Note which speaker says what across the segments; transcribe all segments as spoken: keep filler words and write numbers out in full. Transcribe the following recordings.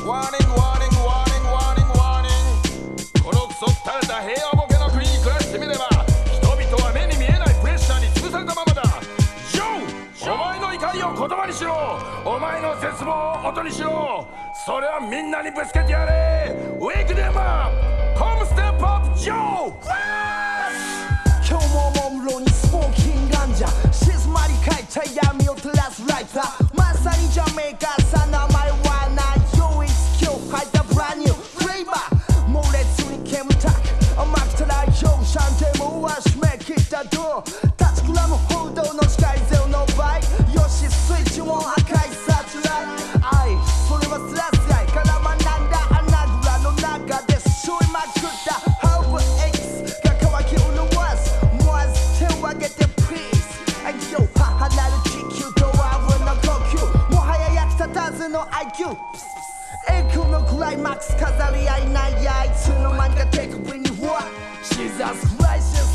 Speaker 1: ワーニングワーニングワーニングワーニングワーニング。このクソったれた平和ボケの国に暮らしてみれば、人々は目に見えないプレッシャーに潰されたままだ。ジョー、お前の怒りを言葉にしろ。お前の絶望を音にしろ。それはみんなにぶつけてやれ。ウェイクデムアップ、コムステップアップジョー。
Speaker 2: 今日もおもむろにスモーキンガンジャ、静まり返った闇を照らすライター、まさにジャメイカさ、名前はない唯一今日入ったブランニューフレーバー、猛烈に煙たく甘くたらいようシャンテムは締め切ったドア、立ちくらむ報道の視界ゼロの倍、よしスイッチも赤いサチュライ愛、それはスラスライから学んだ穴蔵の中で背負いまくったハーブ X が乾き潤わす、思わず手を挙げて Please 愛よ離れる地球と泡の呼吸、もはや役立たずの アイキュー、 栄光のクライマックス飾り合いないやいつの間にか手首には Jesus Christ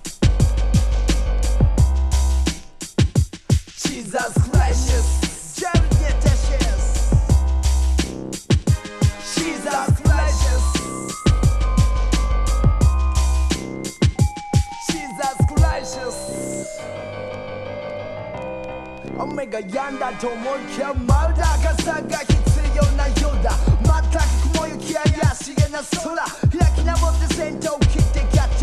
Speaker 2: Jesus Christ Jerry Dishes Jesus Christ Jesus Christ 雨が止んだと思いきやまだ傘が必要なようだ、全く雲行き怪しげな空、開き直って先頭を切ってキャッ